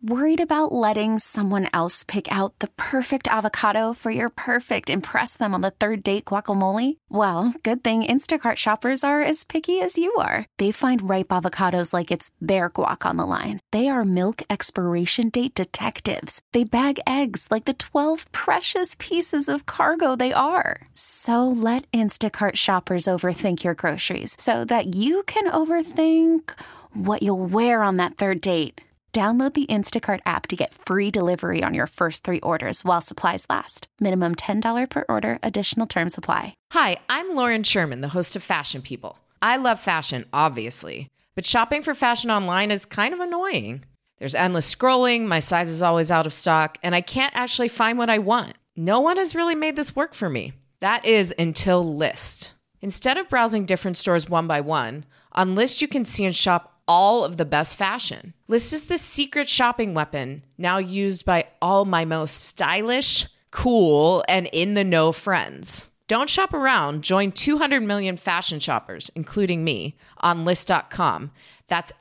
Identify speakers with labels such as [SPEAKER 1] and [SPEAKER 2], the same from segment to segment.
[SPEAKER 1] Worried about letting someone else pick out the perfect avocado for your perfect impress them on the third date guacamole? Well, good thing Instacart shoppers are as picky as you are. They find ripe avocados like it's their guac on the line. They are milk expiration date detectives. They bag eggs like the 12 precious pieces of cargo they are. So let Instacart shoppers overthink your groceries so that you can overthink what you'll wear on that third date. Download the Instacart app to get free delivery on your first 3 orders while supplies last. Minimum $10 per order. Additional terms apply.
[SPEAKER 2] Hi, I'm Lauren Sherman, the host of Fashion People. I love fashion, obviously, but shopping for fashion online is kind of annoying. There's endless scrolling, my size is always out of stock, and I can't actually find what I want. No one has really made this work for me. That is until Lyst. Instead of browsing different stores one by one, on Lyst you can see and shop all of the best fashion. Lyst is the secret shopping weapon now used by all my most stylish, cool, and in-the-know friends. Don't shop around. Join 200 million fashion shoppers, including me, on Lyst.com. That's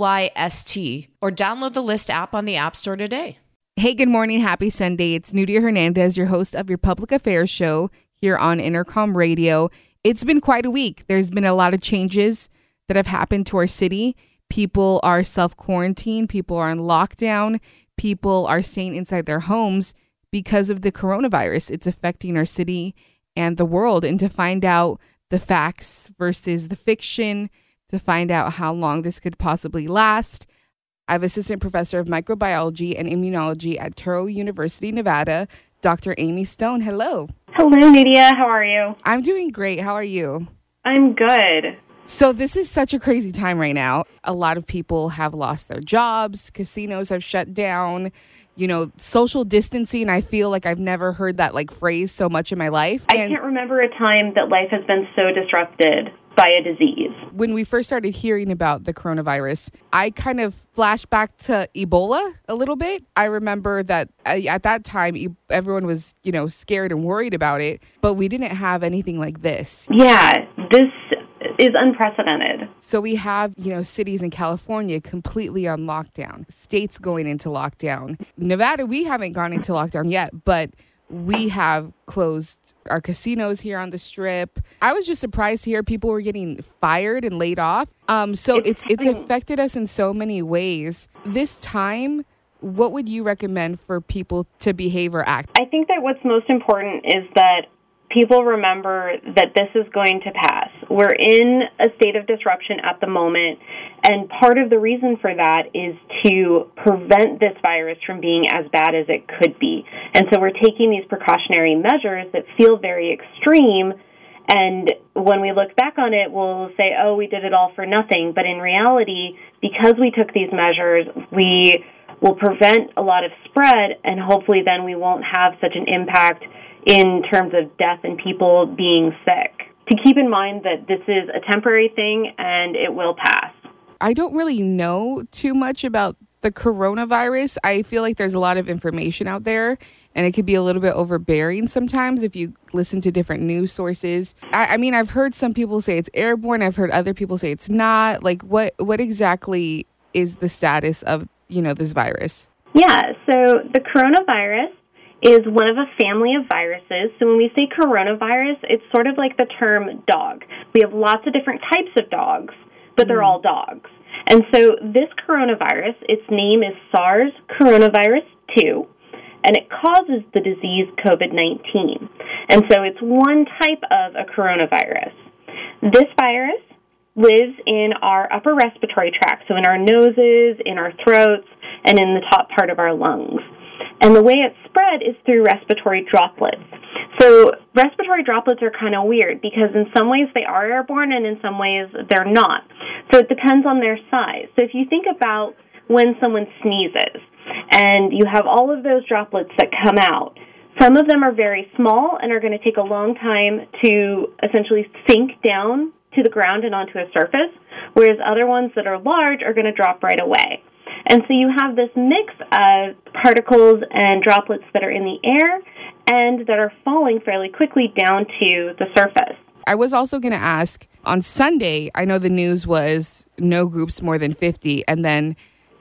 [SPEAKER 2] Lyst, or download the Lyst app on the App Store today.
[SPEAKER 3] Hey, good morning. Happy Sunday. It's Nudia Hernandez, your host of your public affairs show here on Intercom Radio. It's been quite a week. There's been a lot of changes that have happened to our city. People are self-quarantined. People are on lockdown. People are staying inside their homes because of the coronavirus. It's affecting our city and the world. And to find out the facts versus the fiction, to find out how long this could possibly last, I have Assistant Professor of Microbiology and Immunology at Touro University, Nevada, Dr. Amy Stone. Hello.
[SPEAKER 4] Hello, Nydia. How are you?
[SPEAKER 3] I'm doing great. How are you?
[SPEAKER 4] I'm good.
[SPEAKER 3] So this is such a crazy time right now. A lot of people have lost their jobs. Casinos have shut down. You know, social distancing. I feel like I've never heard that phrase so much in my life.
[SPEAKER 4] I can't remember a time that life has been so disrupted by a disease.
[SPEAKER 3] When we first started hearing about the coronavirus, I kind of flashed back to Ebola a little bit. I remember that at that time, everyone was, scared and worried about it, but we didn't have anything like this.
[SPEAKER 4] Yeah, this is unprecedented.
[SPEAKER 3] So we have, cities in California completely on lockdown, states going into lockdown. Nevada, we haven't gone into lockdown yet, but we have closed our casinos here on the Strip. I was just surprised to hear people were getting fired and laid off. So it's affected us in so many ways. This time, what would you recommend for people to behave or act?
[SPEAKER 4] I think that what's most important is that people remember that this is going to pass. We're in a state of disruption at the moment, and part of the reason for that is to prevent this virus from being as bad as it could be. And so we're taking these precautionary measures that feel very extreme, and when we look back on it, we'll say, oh, we did it all for nothing. But in reality, because we took these measures, we will prevent a lot of spread, and hopefully then we won't have such an impact in terms of death and people being sick. To keep in mind that this is a temporary thing and it will pass.
[SPEAKER 3] I don't really know too much about the coronavirus. I feel like there's a lot of information out there and it could be a little bit overbearing sometimes if you listen to different news sources. I mean, I've heard some people say it's airborne. I've heard other people say it's not. What exactly is the status of, this virus?
[SPEAKER 4] Yeah, so the coronavirus is one of a family of viruses. So when we say coronavirus, it's sort of like the term dog. We have lots of different types of dogs, but they're all dogs. And so this coronavirus, its name is SARS coronavirus 2, and it causes the disease COVID-19. And so it's one type of a coronavirus. This virus lives in our upper respiratory tract, so in our noses, in our throats, and in the top part of our lungs. And the way it's spread is through respiratory droplets. So respiratory droplets are kind of weird because in some ways they are airborne and in some ways they're not. So it depends on their size. So if you think about when someone sneezes and you have all of those droplets that come out, some of them are very small and are going to take a long time to essentially sink down to the ground and onto a surface, whereas other ones that are large are going to drop right away. And so you have this mix of particles and droplets that are in the air and that are falling fairly quickly down to the surface.
[SPEAKER 3] I was also going to ask, on Sunday, I know the news was no groups more than 50, and then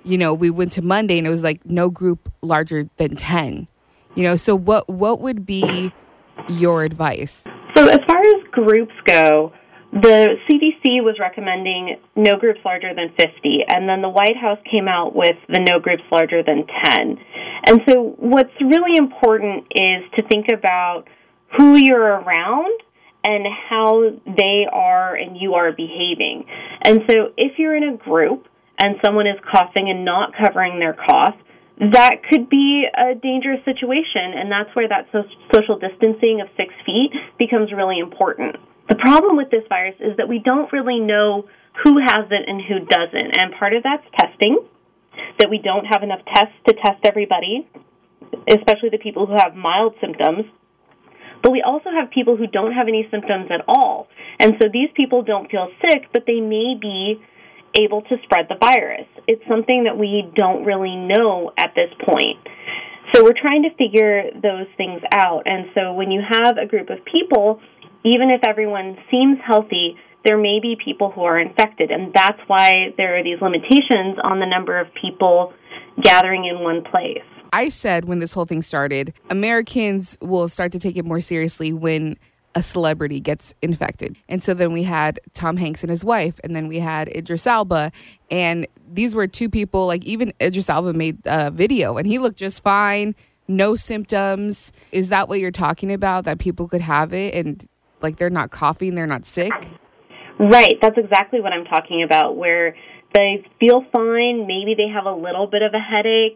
[SPEAKER 3] we went to Monday and it was like no group larger than 10. So what would be your advice?
[SPEAKER 4] So as far as groups go, the CDC was recommending no groups larger than 50, and then the White House came out with the no groups larger than 10. And so what's really important is to think about who you're around and how they are and you are behaving. And so if you're in a group and someone is coughing and not covering their cough, that could be a dangerous situation, and that's where that social distancing of 6 feet becomes really important. The problem with this virus is that we don't really know who has it and who doesn't, and part of that's testing, that we don't have enough tests to test everybody, especially the people who have mild symptoms. But we also have people who don't have any symptoms at all. And so these people don't feel sick, but they may be able to spread the virus. It's something that we don't really know at this point. So we're trying to figure those things out. And so when you have a group of people, even if everyone seems healthy, there may be people who are infected. And that's why there are these limitations on the number of people gathering in one place.
[SPEAKER 3] I said when this whole thing started, Americans will start to take it more seriously when a celebrity gets infected. And so then we had Tom Hanks and his wife, and then we had Idris Elba. And these were two people, like even Idris Elba made a video and he looked just fine, no symptoms. Is that what you're talking about, that people could have it and like they're not coughing, they're not sick?
[SPEAKER 4] Right, that's exactly what I'm talking about, where they feel fine, maybe they have a little bit of a headache,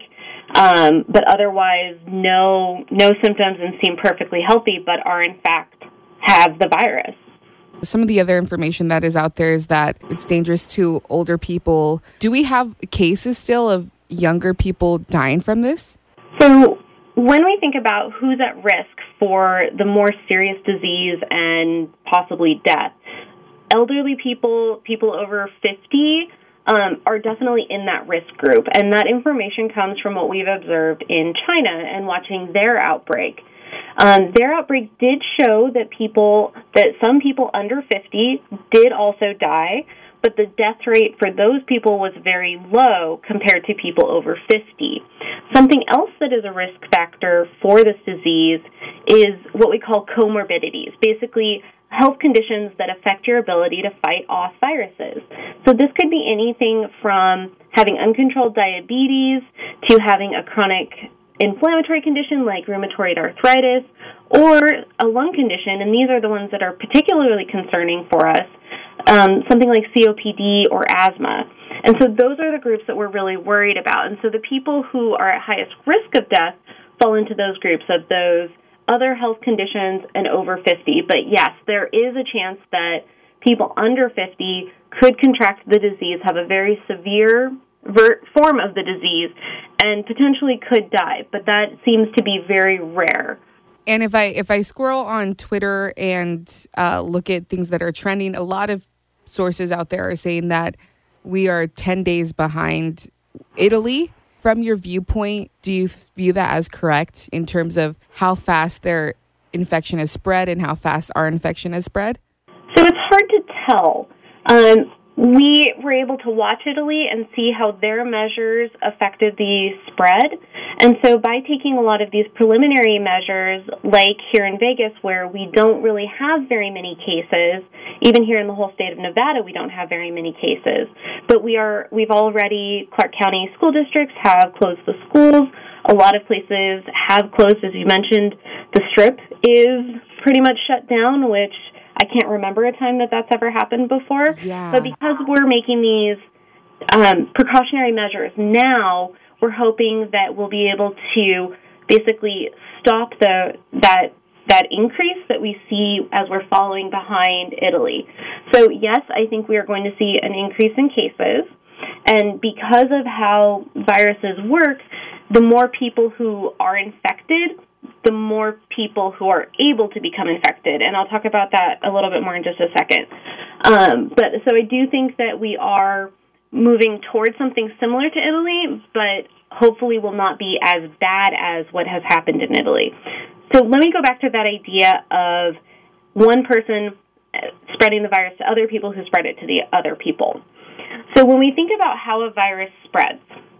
[SPEAKER 4] but otherwise no symptoms and seem perfectly healthy, but are in fact have the virus.
[SPEAKER 3] Some of the other information that is out there is that it's dangerous to older people. Do we have cases still of younger people dying from this?
[SPEAKER 4] So when we think about who's at risk for the more serious disease and possibly death, elderly people over 50 are definitely in that risk group. And that information comes from what we've observed in China and watching their outbreak. Their outbreak did show that some people under 50 did also die, but the death rate for those people was very low compared to people over 50. Something else that is a risk factor for this disease is what we call comorbidities, basically health conditions that affect your ability to fight off viruses. So this could be anything from having uncontrolled diabetes to having a chronic inflammatory condition like rheumatoid arthritis or a lung condition, and these are the ones that are particularly concerning for us, something like COPD or asthma. And so those are the groups that we're really worried about. And so the people who are at highest risk of death fall into those groups of those other health conditions and over 50. But yes, there is a chance that people under 50 could contract the disease, have a very severe form of the disease, and potentially could die. But that seems to be very rare.
[SPEAKER 3] And if I scroll on Twitter and look at things that are trending, a lot of sources out there are saying that we are 10 days behind Italy. From your viewpoint, do you view that as correct in terms of how fast their infection has spread and how fast our infection has spread?
[SPEAKER 4] So it's hard to tell. We were able to watch Italy and see how their measures affected the spread. And so by taking a lot of these preliminary measures, like here in Vegas, where we don't really have very many cases, even here in the whole state of Nevada, we don't have very many cases. But we've already, Clark County school districts have closed the schools. A lot of places have closed, as you mentioned. The Strip is pretty much shut down, which I can't remember a time that that's ever happened before.
[SPEAKER 3] Yeah.
[SPEAKER 4] But because we're making these precautionary measures now, we're hoping that we'll be able to basically stop that increase that we see as we're following behind Italy. So yes, I think we are going to see an increase in cases. And because of how viruses work, the more people who are infected, the more people who are able to become infected. And I'll talk about that a little bit more in just a second. But so I do think that we are moving towards something similar to Italy, but hopefully will not be as bad as what has happened in Italy. So let me go back to that idea of one person spreading the virus to other people who spread it to the other people. So when we think about how a virus spreads,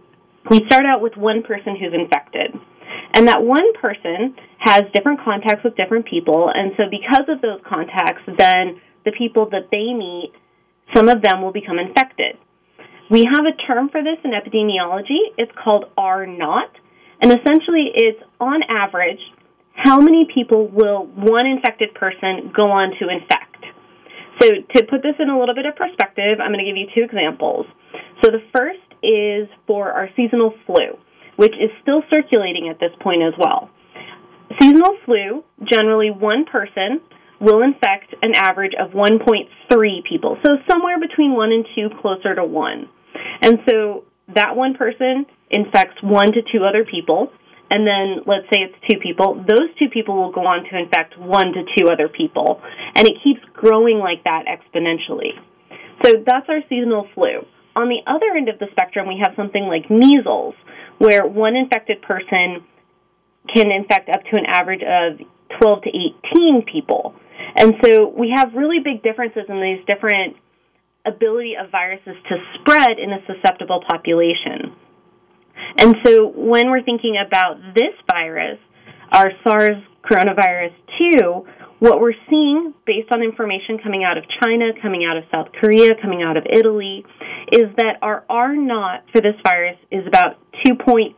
[SPEAKER 4] we start out with one person who's infected. And that one person has different contacts with different people, and so because of those contacts, then the people that they meet, some of them will become infected. We have a term for this in epidemiology. It's called R-naught, and essentially it's, on average, how many people will one infected person go on to infect. So to put this in a little bit of perspective, I'm going to give you two examples. So the first is for our seasonal flu, which is still circulating at this point as well. Seasonal flu, generally one person will infect an average of 1.3 people, so somewhere between 1 and 2, closer to 1. And so that one person infects 1 to 2 other people, and then let's say it's 2 people. Those 2 people will go on to infect 1 to 2 other people, and it keeps growing like that exponentially. So that's our seasonal flu. On the other end of the spectrum, we have something like measles, where one infected person can infect up to an average of 12 to 18 people. And so we have really big differences in these different ability of viruses to spread in a susceptible population. And so when we're thinking about this virus, our SARS coronavirus 2, what we're seeing, based on information coming out of China, coming out of South Korea, coming out of Italy, is that our R-naught for this virus is about 2.8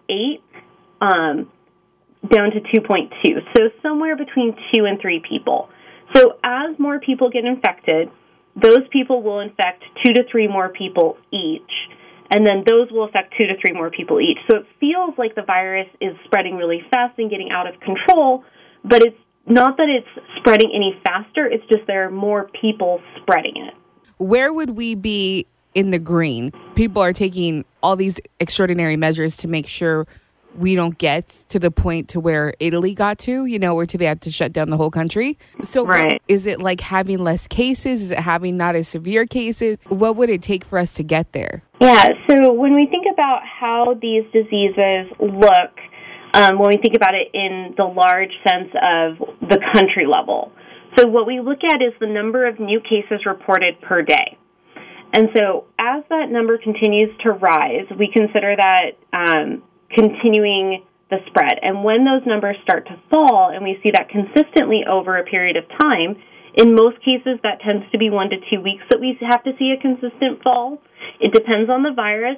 [SPEAKER 4] down to 2.2, so somewhere between 2 and 3 people. So as more people get infected, those people will infect 2 to 3 more people each, and then those will affect 2 to 3 more people each. So it feels like the virus is spreading really fast and getting out of control, but it's not that it's spreading any faster, it's just there are more people spreading it.
[SPEAKER 3] Where would we be in the green? People are taking all these extraordinary measures to make sure we don't get to the point to where Italy got to, where they had to shut down the whole country. So
[SPEAKER 4] right.
[SPEAKER 3] Is it like having less cases? Is it having not as severe cases? What would it take for us to get there?
[SPEAKER 4] Yeah, so when we think about how these diseases look, when we think about it in the large sense of the country level. So what we look at is the number of new cases reported per day. And so as that number continues to rise, we consider that continuing the spread. And when those numbers start to fall, and we see that consistently over a period of time, in most cases that tends to be 1 to 2 weeks that we have to see a consistent fall. It depends on the virus.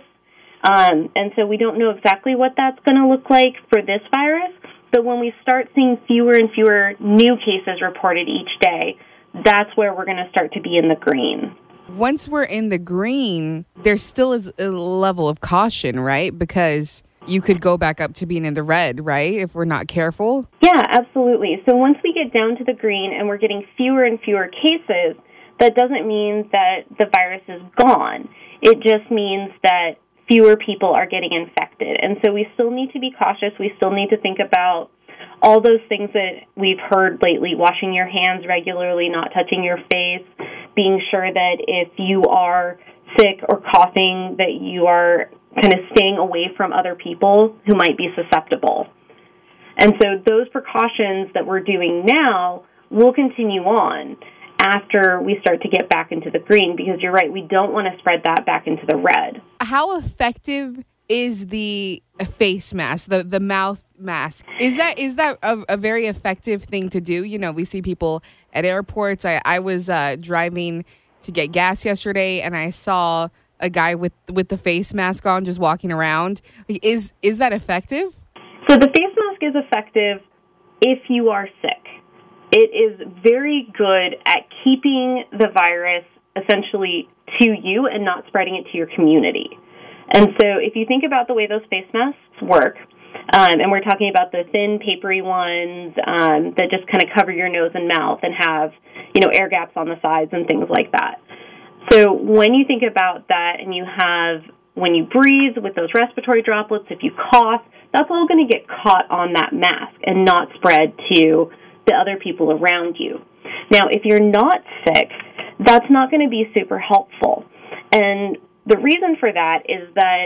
[SPEAKER 4] And so we don't know exactly what that's going to look like for this virus, but when we start seeing fewer and fewer new cases reported each day, that's where we're going to start to be in the green.
[SPEAKER 3] Once we're in the green, there still is a level of caution, right? Because you could go back up to being in the red, right, if we're not careful?
[SPEAKER 4] Yeah, absolutely. So once we get down to the green and we're getting fewer and fewer cases, that doesn't mean that the virus is gone. It just means that fewer people are getting infected. And so we still need to be cautious. We still need to think about all those things that we've heard lately, washing your hands regularly, not touching your face, being sure that if you are sick or coughing, that you are kind of staying away from other people who might be susceptible. And so those precautions that we're doing now will continue on after we start to get back into the green, because you're right, we don't want to spread that back into the red.
[SPEAKER 3] How effective is the face mask, the mouth mask? Is that a very effective thing to do? We see people at airports. I was driving to get gas yesterday, and I saw a guy with the face mask on just walking around. Is that effective?
[SPEAKER 4] So the face mask is effective if you are sick. It is very good at keeping the virus essentially to you and not spreading it to your community. And so if you think about the way those face masks work, and we're talking about the thin, papery ones that just kind of cover your nose and mouth and have, air gaps on the sides and things like that. So when you think about that and you have, when you breathe with those respiratory droplets, if you cough, that's all going to get caught on that mask and not spread to the other people around you. Now, if you're not sick, that's not going to be super helpful. And the reason for that is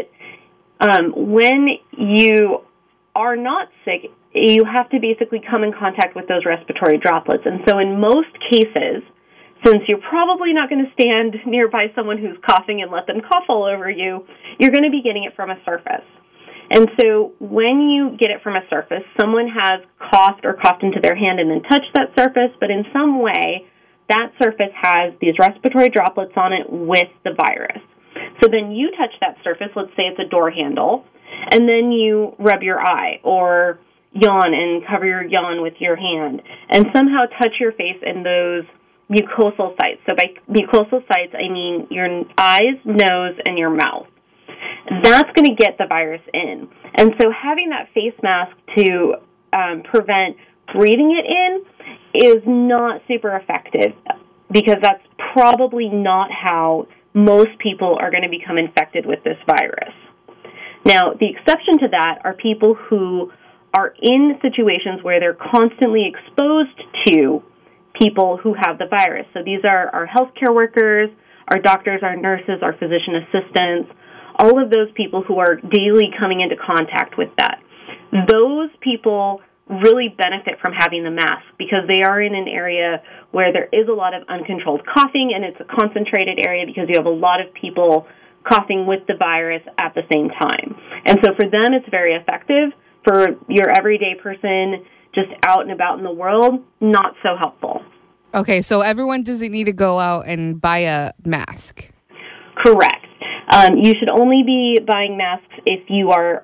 [SPEAKER 4] that when you are not sick, you have to basically come in contact with those respiratory droplets. And so in most cases, since you're probably not going to stand nearby someone who's coughing and let them cough all over you, you're going to be getting it from a surface. And so when you get it from a surface, someone has coughed or coughed into their hand and then touched that surface, but in some way, that surface has these respiratory droplets on it with the virus. So then you touch that surface, let's say it's a door handle, and then you rub your eye or yawn and cover your yawn with your hand, and somehow touch your face in those mucosal sites. So by mucosal sites, I mean your eyes, nose, and your mouth. That's going to get the virus in. And so having that face mask to prevent breathing it in is not super effective, because that's probably not how most people are going to become infected with this virus. Now, the exception to that are people who are in situations where they're constantly exposed to people who have the virus. So these are our healthcare workers, our doctors, our nurses, our physician assistants, all of those people who are daily coming into contact with that. Those people really benefit from having the mask because they are in an area where there is a lot of uncontrolled coughing, and it's a concentrated area because you have a lot of people coughing with the virus at the same time. And so for them, it's very effective. For your everyday person just out and about in the world, not so helpful.
[SPEAKER 3] Okay, so everyone doesn't need to go out and buy a mask.
[SPEAKER 4] Correct. You should only be buying masks if you are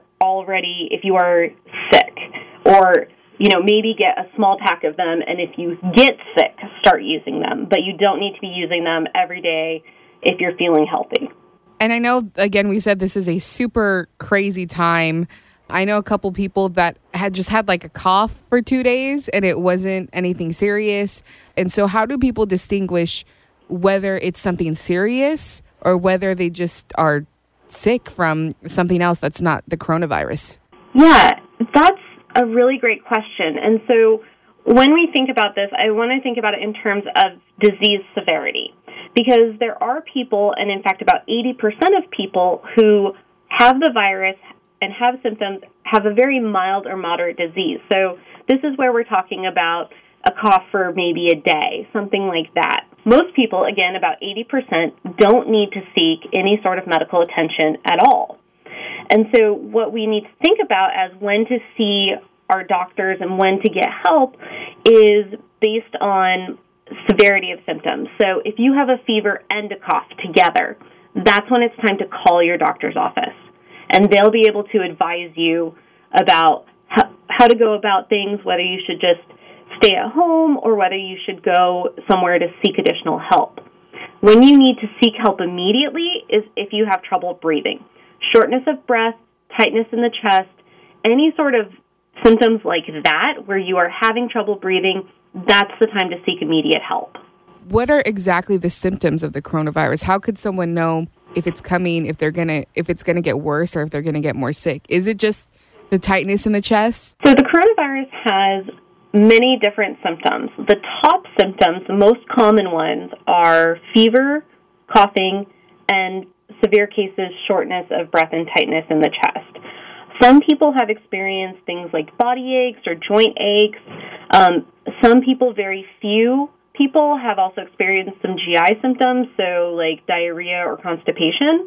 [SPEAKER 4] sick, or maybe get a small pack of them, and if you get sick, start using them. But you don't need to be using them every day if you're feeling healthy.
[SPEAKER 3] And I know, again, we said this is a super crazy time. I know a couple people that had just had like a cough for 2 days and it wasn't anything serious. And so how do people distinguish whether it's something serious or whether they just are sick from something else that's not the coronavirus?
[SPEAKER 4] Yeah, that's a really great question. And so when we think about this, I want to think about it in terms of disease severity, because there are people, and in fact about 80% of people who have the virus and have symptoms, have a very mild or moderate disease. So this is where we're talking about a cough for maybe a day, something like that. Most people, again, about 80%, don't need to seek any sort of medical attention at all. And so what we need to think about as when to see our doctors and when to get help is based on severity of symptoms. So if you have a fever and a cough together, that's when it's time to call your doctor's office. And they'll be able to advise you about how to go about things, whether you should just stay at home or whether you should go somewhere to seek additional help. When you need to seek help immediately is if you have trouble breathing. Shortness of breath, tightness in the chest, any sort of symptoms like that where you are having trouble breathing, that's the time to seek immediate help.
[SPEAKER 3] What are exactly the symptoms of the coronavirus? How could someone know if it's coming, if it's gonna get worse, or if they're gonna get more sick? Is it just the tightness in the chest?
[SPEAKER 4] So the coronavirus has many different symptoms. The top symptoms, the most common ones, are fever, coughing, and severe cases, shortness of breath and tightness in the chest. Some people have experienced things like body aches or joint aches. Some people, very few people, have also experienced some GI symptoms, so like diarrhea or constipation.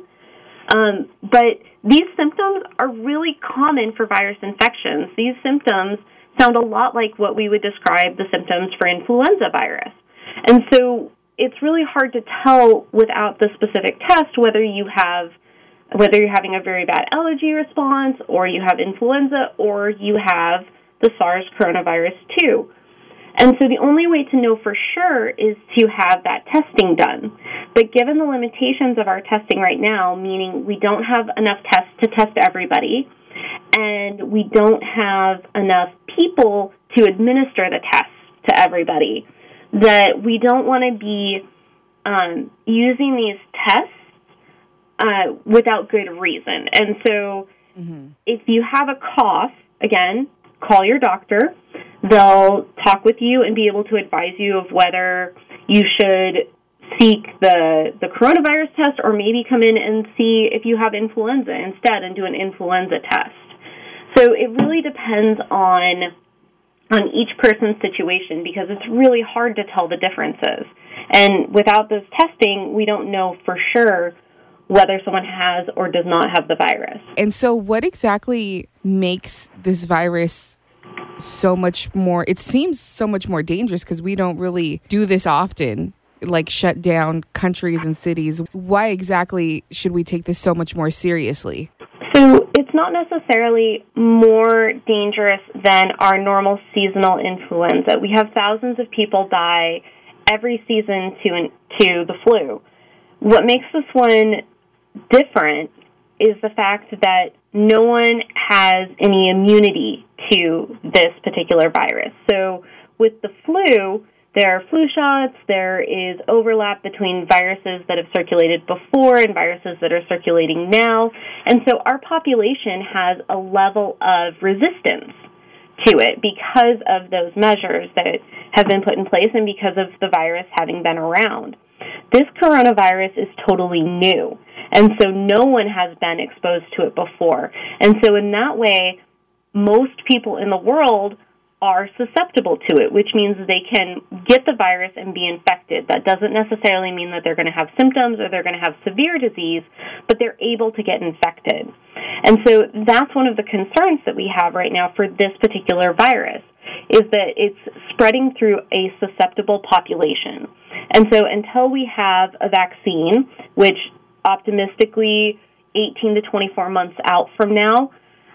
[SPEAKER 4] But these symptoms are really common for virus infections. These symptoms sound a lot like what we would describe the symptoms for influenza virus. And so it's really hard to tell without the specific test whether you're having a very bad allergy response, or you have influenza, or you have the SARS coronavirus too. And so the only way to know for sure is to have that testing done. But given the limitations of our testing right now, meaning we don't have enough tests to test everybody, and we don't have enough people to administer the tests to everybody, that we don't want to be using these tests without good reason. And so if you have a cough, again, call your doctor. They'll talk with you and be able to advise you of whether you should seek the coronavirus test or maybe come in and see if you have influenza instead and do an influenza test. So it really depends on each person's situation, because it's really hard to tell the differences. And without those testing, we don't know for sure whether someone has or does not have the virus.
[SPEAKER 3] And so what exactly makes this virus so much more, it seems so much more dangerous because we don't really do this often, like shut down countries and cities. Why exactly should we take this so much more seriously?
[SPEAKER 4] So it's not necessarily more dangerous than our normal seasonal influenza. We have thousands of people die every season to the flu. What makes this one different is the fact that no one has any immunity to this particular virus. So with the flu, there are flu shots, there is overlap between viruses that have circulated before and viruses that are circulating now, and so our population has a level of resistance to it because of those measures that have been put in place and because of the virus having been around. This coronavirus is totally new, and so no one has been exposed to it before. And so in that way, most people in the world are susceptible to it, which means they can get the virus and be infected. That doesn't necessarily mean that they're going to have symptoms or they're going to have severe disease, but they're able to get infected. And so that's one of the concerns that we have right now for this particular virus, is that it's spreading through a susceptible population. And so until we have a vaccine, which optimistically 18 to 24 months out from now,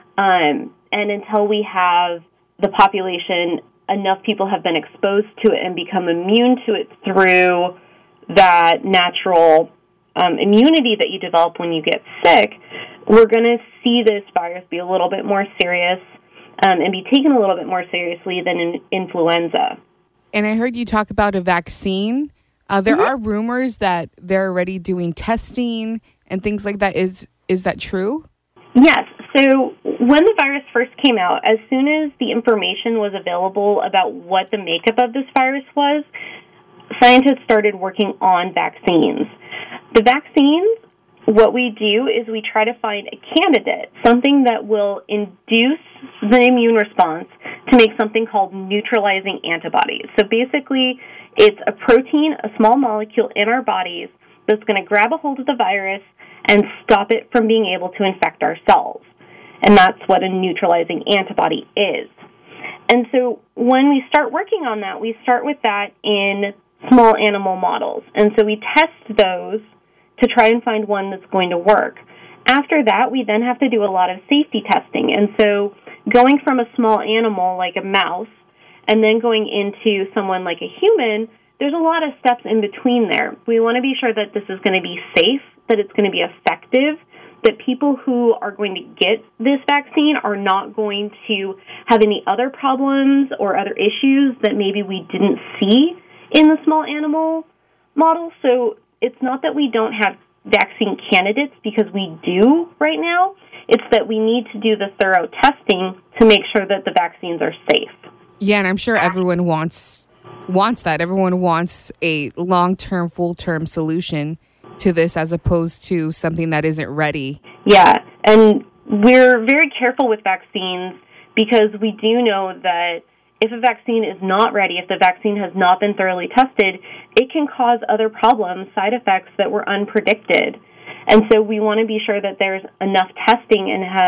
[SPEAKER 4] and until we have the population, enough people have been exposed to it and become immune to it through that natural immunity that you develop when you get sick, we're going to see this virus be a little bit more serious and be taken a little bit more seriously than in influenza.
[SPEAKER 3] And I heard you talk about a vaccine. There are rumors that they're already doing testing and things like that. Is that true?
[SPEAKER 4] Yes. So when the virus first came out, as soon as the information was available about what the makeup of this virus was, scientists started working on vaccines. The vaccines, what we do is we try to find a candidate, something that will induce the immune response to make something called neutralizing antibodies. So basically, it's a protein, a small molecule in our bodies that's going to grab a hold of the virus and stop it from being able to infect our cells. And that's what a neutralizing antibody is. And so when we start working on that, we start with that in small animal models. And so we test those to try and find one that's going to work. After that, we then have to do a lot of safety testing. And so going from a small animal like a mouse and then going into someone like a human, there's a lot of steps in between there. We want to be sure that this is going to be safe, that it's going to be effective, that people who are going to get this vaccine are not going to have any other problems or other issues that maybe we didn't see in the small animal model. So it's not that we don't have vaccine candidates, because we do right now. It's that we need to do the thorough testing to make sure that the vaccines are safe.
[SPEAKER 3] Yeah, and I'm sure everyone wants that. Everyone wants a long-term, full-term solution to this as opposed to something that isn't ready.
[SPEAKER 4] Yeah, and we're very careful with vaccines because we do know that if a vaccine is not ready, if the vaccine has not been thoroughly tested, it can cause other problems, side effects that were unpredicted. And so we want to be sure that there's enough testing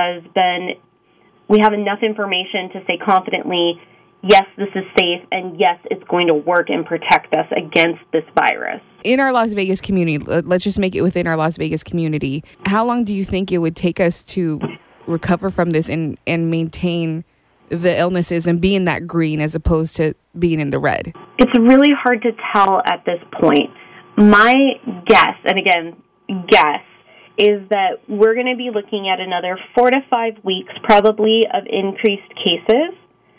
[SPEAKER 4] and we have enough information to say confidently, yes, this is safe, and yes, it's going to work and protect us against this virus.
[SPEAKER 3] In our Las Vegas community, let's just make it within our Las Vegas community, how long do you think it would take us to recover from this and maintain the illnesses and be in that green as opposed to being in the red?
[SPEAKER 4] It's really hard to tell at this point. My guess, and again, guess, is that we're going to be looking at another 4 to 5 weeks probably of increased cases.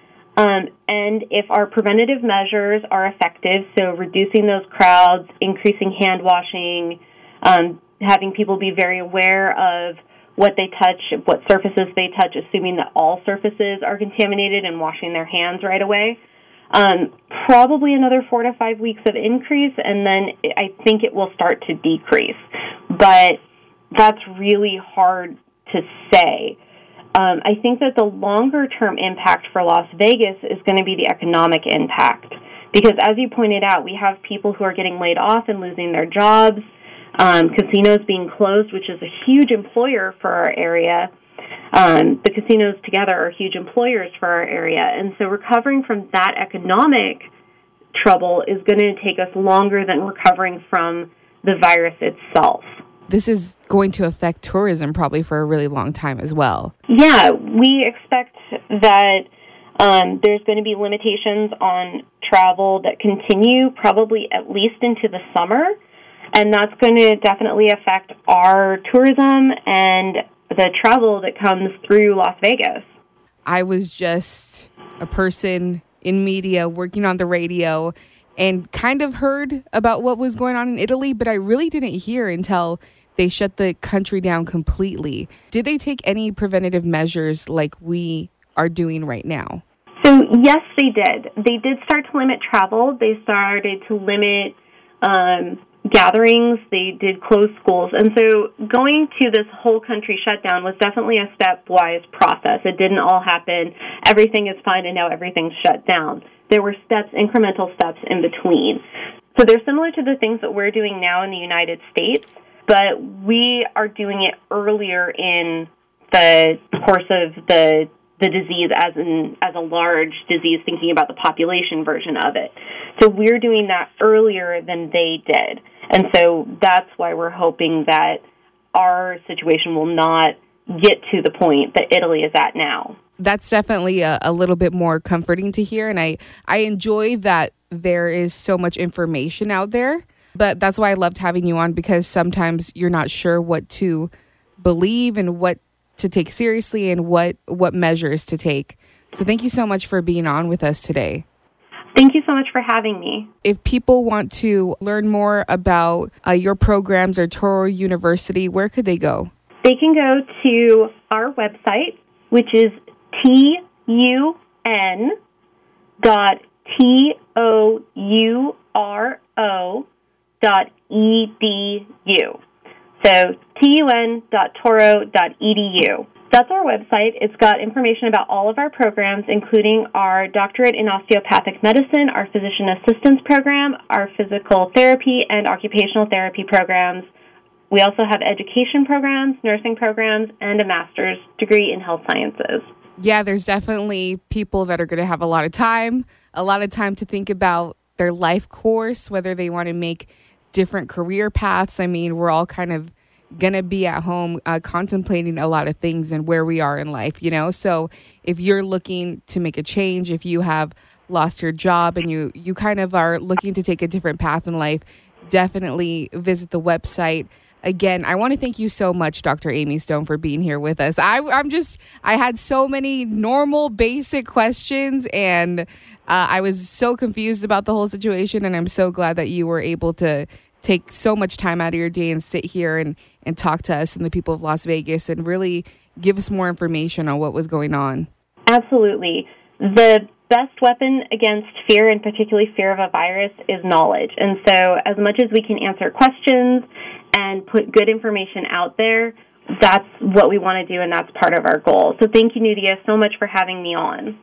[SPEAKER 4] And if our preventative measures are effective, so reducing those crowds, increasing hand washing, having people be very aware of what they touch, what surfaces they touch, assuming that all surfaces are contaminated, and washing their hands right away, probably another 4 to 5 weeks of increase, and then I think it will start to decrease. But that's really hard to say. I think that the longer-term impact for Las Vegas is going to be the economic impact. Because as you pointed out, we have people who are getting laid off and losing their jobs. casinos being closed, which is a huge employer for our area. The casinos together are huge employers for our area. And so recovering from that economic trouble is going to take us longer than recovering from the virus itself.
[SPEAKER 3] This is going to affect tourism probably for a really long time as well.
[SPEAKER 4] Yeah, we expect that there's going to be limitations on travel that continue probably at least into the summer, and that's going to definitely affect our tourism and the travel that comes through Las Vegas.
[SPEAKER 3] I was just a person in media working on the radio and kind of heard about what was going on in Italy, but I really didn't hear until they shut the country down completely. Did they take any preventative measures like we are doing right now?
[SPEAKER 4] So, yes, they did. They did start to limit travel. They started to limit gatherings. They did close schools. And so going to this whole country shutdown was definitely a stepwise process. It didn't all happen. Everything is fine and now everything's shut down. There were incremental steps in between. So they're similar to the things that we're doing now in the United States, but we are doing it earlier in the course of the disease as a large disease, thinking about the population version of it. So we're doing that earlier than they did. And so that's why we're hoping that our situation will not get to the point that Italy is at now.
[SPEAKER 3] That's definitely a little bit more comforting to hear. And I enjoy that there is so much information out there. But that's why I loved having you on, because sometimes you're not sure what to believe and what to take seriously and what measures to take. So thank you so much for being on with us today.
[SPEAKER 4] Thank you so much for having me.
[SPEAKER 3] If people want to learn more about your programs or Touro University, where could they go?
[SPEAKER 4] They can go to our website, which is tun.touro.edu. So tun.touro.edu. That's our website. It's got information about all of our programs, including our doctorate in osteopathic medicine, our physician assistance program, our physical therapy and occupational therapy programs. We also have education programs, nursing programs, and a master's degree in health sciences.
[SPEAKER 3] Yeah, there's definitely people that are going to have a lot of time to think about their life course, whether they want to make different career paths. I mean, we're all kind of going to be at home contemplating a lot of things and where we are in life, you know? So if you're looking to make a change, if you have lost your job and you kind of are looking to take a different path in life, definitely visit the website. Again, I want to thank you so much, Dr. Amy Stone, for being here with us. I had so many normal, basic questions, and I was so confused about the whole situation, and I'm so glad that you were able to take so much time out of your day and sit here and talk to us and the people of Las Vegas and really give us more information on what was going on.
[SPEAKER 4] Absolutely. The best weapon against fear, and particularly fear of a virus, is knowledge. And so as much as we can answer questions and put good information out there, that's what we want to do, and that's part of our goal. So thank you, Nudia, so much for having me on.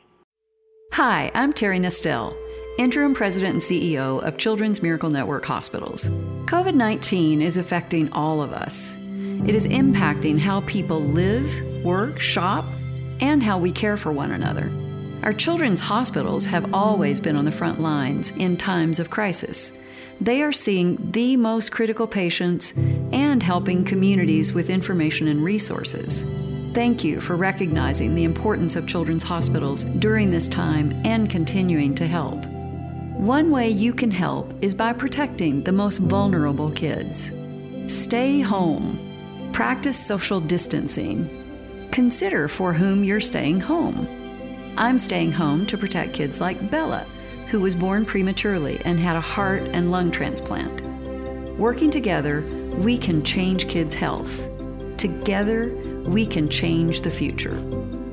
[SPEAKER 5] Hi, I'm Terry Nestel, Interim President and CEO of Children's Miracle Network Hospitals. COVID-19 is affecting all of us. It is impacting how people live, work, shop, and how we care for one another. Our children's hospitals have always been on the front lines in times of crisis. They are seeing the most critical patients and helping communities with information and resources. Thank you for recognizing the importance of children's hospitals during this time and continuing to help. One way you can help is by protecting the most vulnerable kids. Stay home. Practice social distancing. Consider for whom you're staying home. I'm staying home to protect kids like Bella, who was born prematurely and had a heart and lung transplant. Working together, we can change kids' health. Together, we can change the future.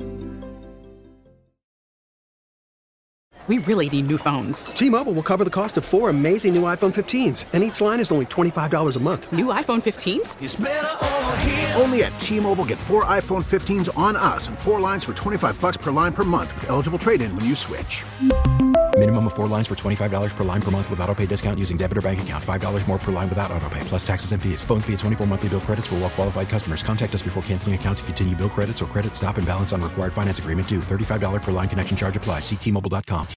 [SPEAKER 6] We really need new phones.
[SPEAKER 7] T-Mobile will cover the cost of 4 amazing new iPhone 15s, and each line is only $25 a month.
[SPEAKER 6] New iPhone 15s?
[SPEAKER 8] It's better over here. Only at T-Mobile, get 4 iPhone 15s on us and 4 lines for $25 per line per month with eligible trade-in when you switch.
[SPEAKER 9] Minimum of 4 lines for $25 per line per month with autopay discount using debit or bank account. $5 more per line without autopay, plus taxes and fees. Phone fee at 24 monthly bill credits for well qualified customers. Contact us before canceling account to continue bill credits or credit stop and balance on required finance agreement due. $35 per line connection charge applies. See T-Mobile.com.